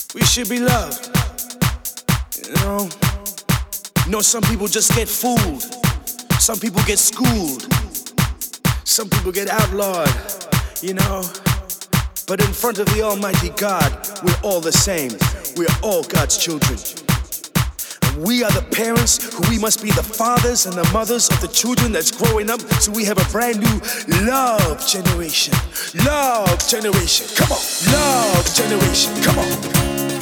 We should be loved. You know? Some people just get fooled. Some people get schooled. Some people get outlawed, you know? But in front of the Almighty God, we're all the same. We're all God's children. And we are the parents who we must be the fathers and the mothers of the children that's growing up, so we have a brand new love generation. Love generation, come on. Love generation, come on.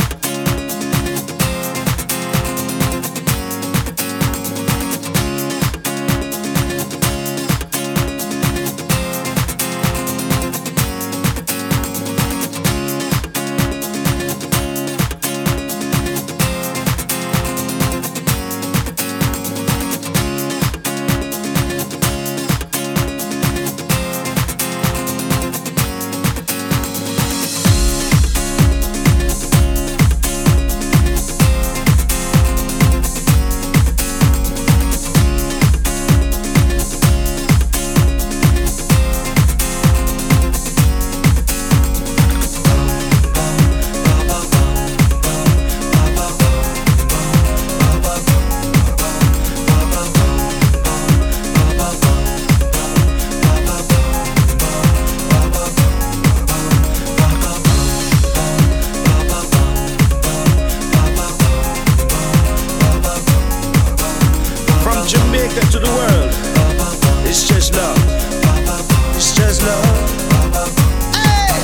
To the world, it's just love. It's just love. Hey!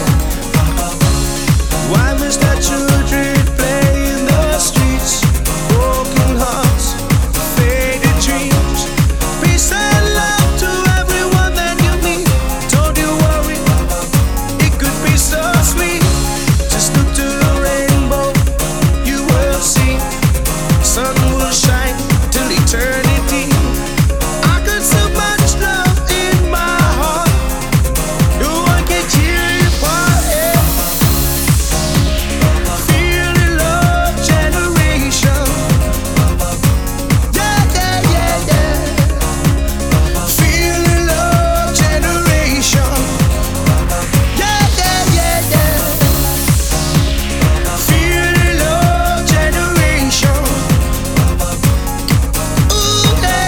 Why must our children play in the streets? Broken hearts, faded dreams. Peace and love to everyone that you meet. Don't you worry, it could be so sweet. Just look to the rainbow, you will see. Sun will shine till eternity. So much love in my heart. No one can tear you apart. Feel the love generation. Yeah, yeah, yeah, yeah. Feel the love generation. Yeah, yeah, yeah, yeah. Feel the love generation. Ooh, yeah.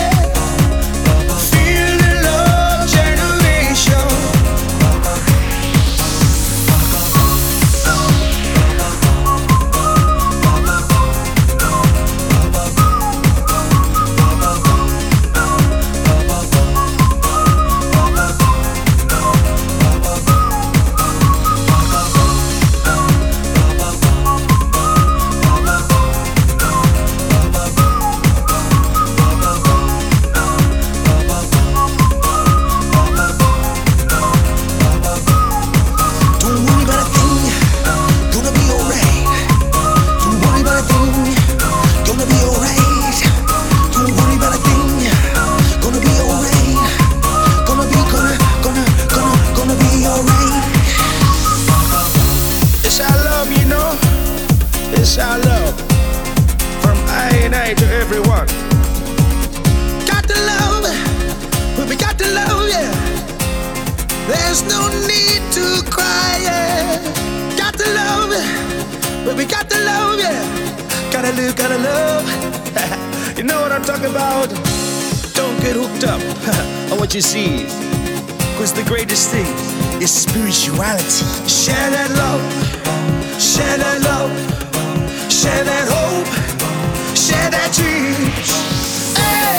It's our love from I and I to everyone. Got to love, but we got to love, yeah. There's no need to cry, yeah. Got to love, but we got to love, yeah. Gotta live, gotta love. You know what I'm talking about? Don't get hooked up on what you see, cause the greatest thing is spirituality. Share that love, share that love. Share that hope, share that dreams. Hey!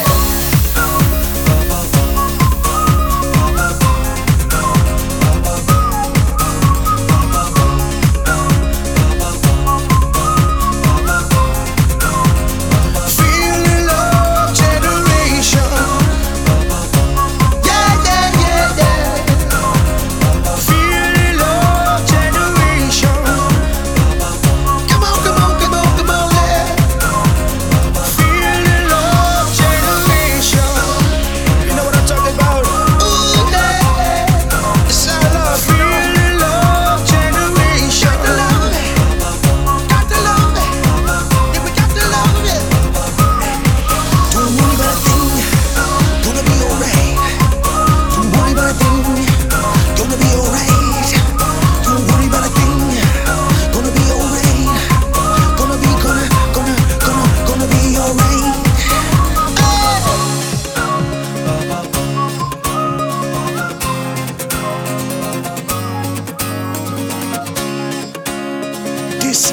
Feel the love generation. Yeah, yeah, yeah, yeah. Feel the love generation.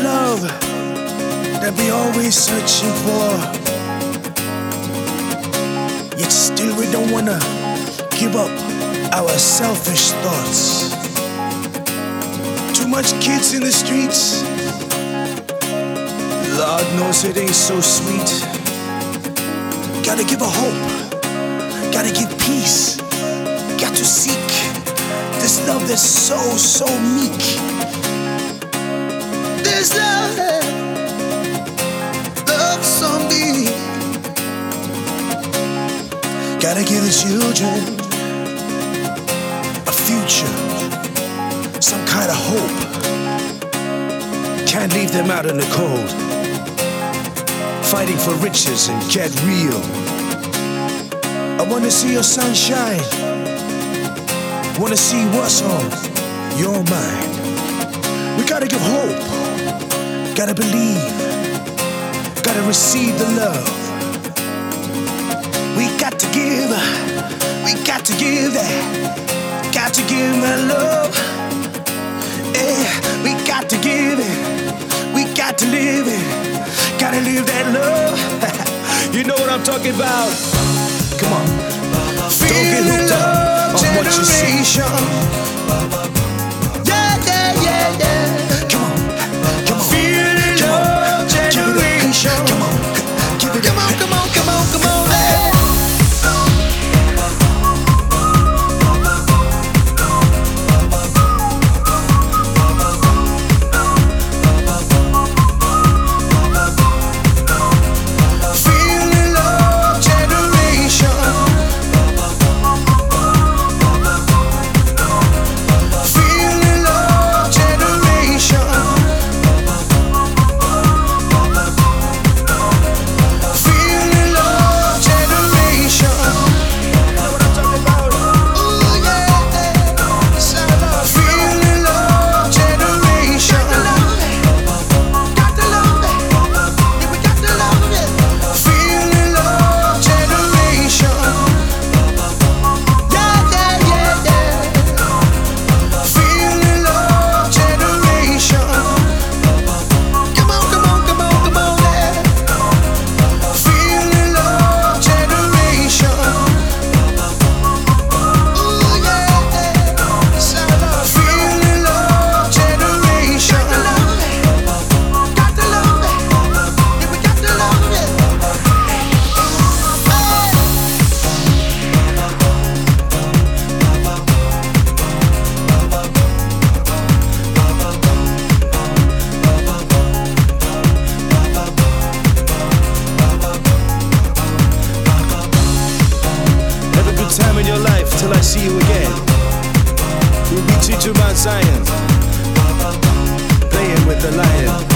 love that we always searching for, yet still we don't wanna give up our selfish thoughts. Too much kids in the streets, Lord knows it ain't so sweet. Gotta give a hope, gotta give peace, got to seek this love that's so meek. This love so meek. Gotta give the children a future, some kind of hope. Can't leave them out in the cold, fighting for riches and get real. I wanna see your sunshine, wanna see what's on your mind. We gotta give hope, gotta believe, gotta receive the love. We got to give that, got to give that love. Yeah, we got to give it, we got to live it, gotta live that love. You know what I'm talking about. Come on, don't get hooked up on what you see. Yeah. Come on. Feel the love generation. Come on, give it. Come on. Time in your life till I see you again. We'll beat you to Mount Zion, playing with the lion.